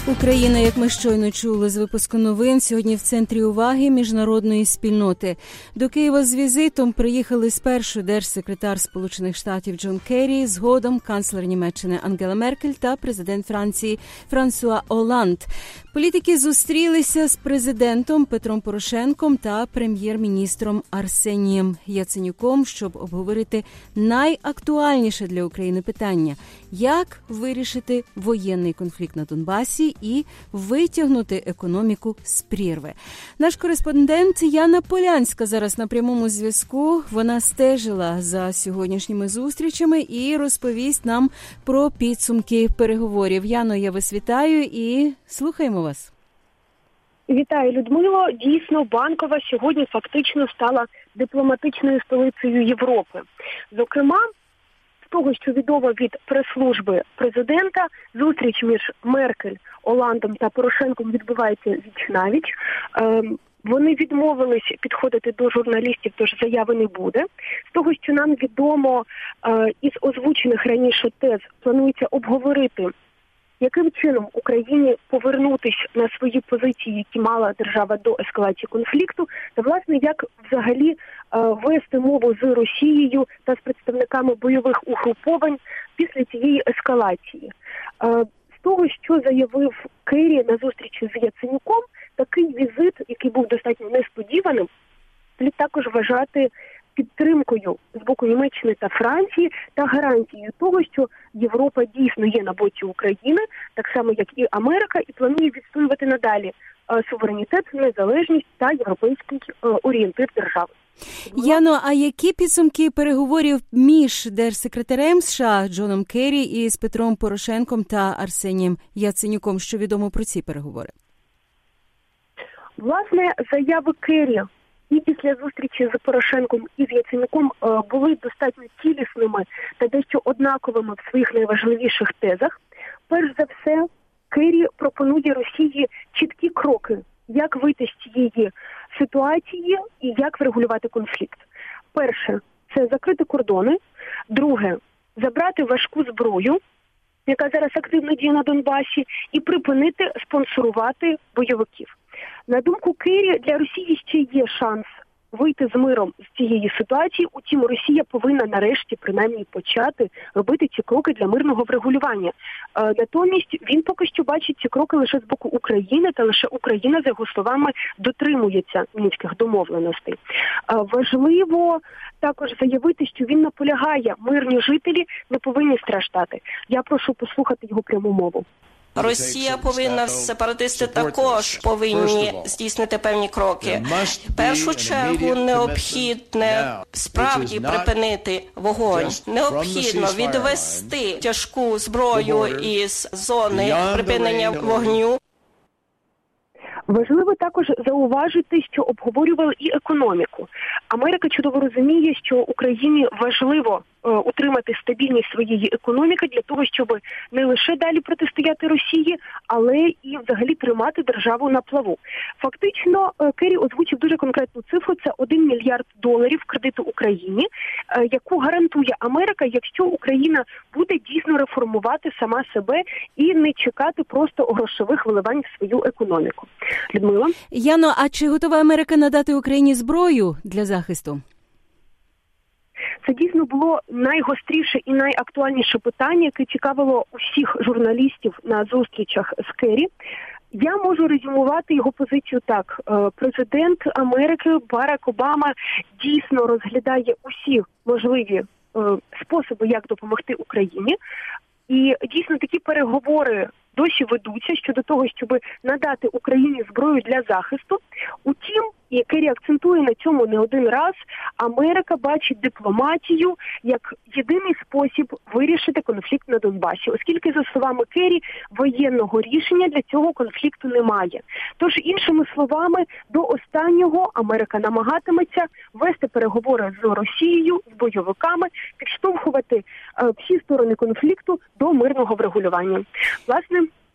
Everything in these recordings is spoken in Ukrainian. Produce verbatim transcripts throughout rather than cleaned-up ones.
Україна, як ми щойно чули з випуску новин, сьогодні в центрі уваги міжнародної спільноти. До Києва з візитом приїхали спершу держсекретар Сполучених Штатів Джон Керрі, згодом канцлер Німеччини Ангела Меркель та президент Франції Франсуа Олланд. Політики зустрілися з президентом Петром Порошенком та прем'єр-міністром Арсенієм Яценюком, щоб обговорити найактуальніше для України питання – як вирішити воєнний конфлікт на Донбасі і витягнути економіку з прірви. Наш кореспондент Яна Полянська зараз на прямому зв'язку. Вона стежила за сьогоднішніми зустрічами і розповість нам про підсумки переговорів. Яно, я вас вітаю і слухаємо вас. Вітаю, Людмило. Дійсно, Банкова сьогодні фактично стала дипломатичною столицею Європи. Зокрема, з того, що відомо від прес-служби президента, зустріч між Меркель, Олландом та Порошенком відбувається віч-навіч. Ем, Вони відмовились підходити до журналістів, тож заяви не буде. З того, що нам відомо, е, із озвучених раніше тез планується обговорити, яким чином Україні повернутися на свої позиції, які мала держава до ескалації конфлікту, та, власне, як взагалі е, вести мову з Росією та з представниками бойових угруповань після цієї ескалації. Е, з того, що заявив Керрі на зустрічі з Яценюком, такий візит, який був достатньо несподіваним, слід також вважати підтримкою з боку Німеччини та Франції та гарантією того, що Європа дійсно є на боці України, так само як і Америка, і планує відстоювати надалі е, суверенітет, незалежність та європейський е, орієнтир держави. Яно, а які підсумки переговорів між держсекретарем США Джоном Керрі і з Петром Порошенком та Арсенієм Яценюком, що відомо про ці переговори? Власне, заяви Керрі і після зустрічі з Порошенком і з Яценюком були достатньо цілісними та дещо однаковими в своїх найважливіших тезах. Перш за все, Керрі пропонує Росії чіткі кроки, як вийти з цієї ситуації і як врегулювати конфлікт. Перше – це закрити кордони. Друге – забрати важку зброю, яка зараз активно діє на Донбасі, і припинити спонсорувати бойовиків. На думку Керрі, для Росії ще є шанс вийти з миром з цієї ситуації, утім Росія повинна нарешті принаймні почати робити ці кроки для мирного врегулювання. Е, натомість він поки що бачить ці кроки лише з боку України, та лише Україна, за його словами, дотримується мінських домовленостей. Е, важливо також заявити, що він наполягає, мирні жителі не повинні страждати. Я прошу послухати його пряму мову. Росія повинна, сепаратисти також повинні здійснити певні кроки. В першу чергу необхідне справді припинити вогонь. Необхідно відвести тяжку зброю із зони припинення вогню. Важливо також зауважити, що обговорювали і економіку. Америка чудово розуміє, що Україні важливо е, утримати стабільність своєї економіки для того, щоб не лише далі протистояти Росії, але і взагалі тримати державу на плаву. Фактично, е, Керрі озвучив дуже конкретну цифру – це один мільярд доларів кредиту Україні, е, яку гарантує Америка, якщо Україна буде дійсно реформувати сама себе і не чекати просто грошових вливань в свою економіку. Людмила? Яно, а чи готова Америка надати Україні зброю для захисту? Це дійсно було найгостріше і найактуальніше питання, яке цікавило усіх журналістів на зустрічах з Керрі. Я можу резюмувати його позицію так. Президент Америки Барак Обама дійсно розглядає усі можливі способи, як допомогти Україні. І дійсно такі переговори досі ведуться щодо того, щоб надати Україні зброю для захисту. Утім, і Керрі акцентує на цьому не один раз, Америка бачить дипломатію як єдиний спосіб вирішити конфлікт на Донбасі, оскільки, за словами Керрі, воєнного рішення для цього конфлікту немає. Тож, іншими словами, до останнього Америка намагатиметься вести переговори з Росією, з бойовиками, підштовхувати е, всі сторони конфлікту до мирного врегулювання. Власне,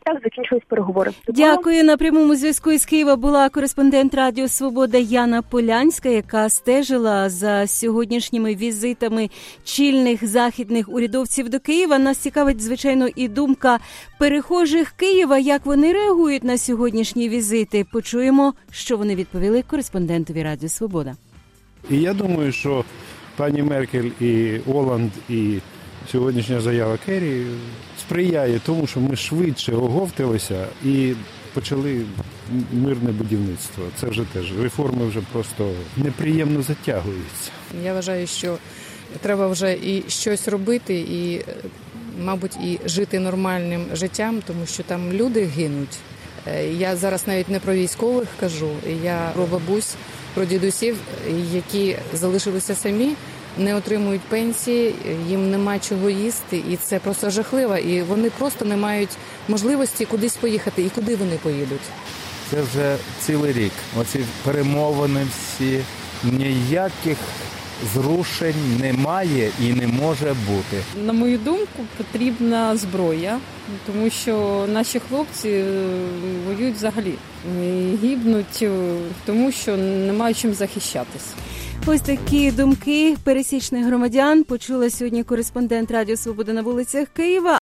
Так закінчились переговори. Дякую. На прямому зв'язку із Києва була кореспондент Радіо Свобода Яна Полянська, яка стежила за сьогоднішніми візитами чільних західних урядовців до Києва. Нас цікавить, звичайно, і думка перехожих Києва, як вони реагують на сьогоднішні візити. Почуємо, що вони відповіли кореспондентові Радіо Свобода. І я думаю, що пані Меркель і Оланд, і сьогоднішня заява Керрі сприяє тому, що ми швидше оговталися і почали мирне будівництво. Це вже теж реформи вже просто неприємно затягуються. Я вважаю, що треба вже і щось робити, і, мабуть, і жити нормальним життям, тому що там люди гинуть. Я зараз навіть не про військових кажу, я про бабусь, про дідусів, які залишилися самі, не отримують пенсії, їм нема чого їсти, і це просто жахливо. І вони просто не мають можливості кудись поїхати. І куди вони поїдуть? Це вже цілий рік. Оці перемовини всі, ніяких зрушень немає і не може бути. На мою думку, потрібна зброя, тому що наші хлопці воюють взагалі. Гибнуть, тому що не мають чим захищатись. Ось такі думки пересічних громадян почула сьогодні кореспондент Радіо Свобода на вулицях Києва.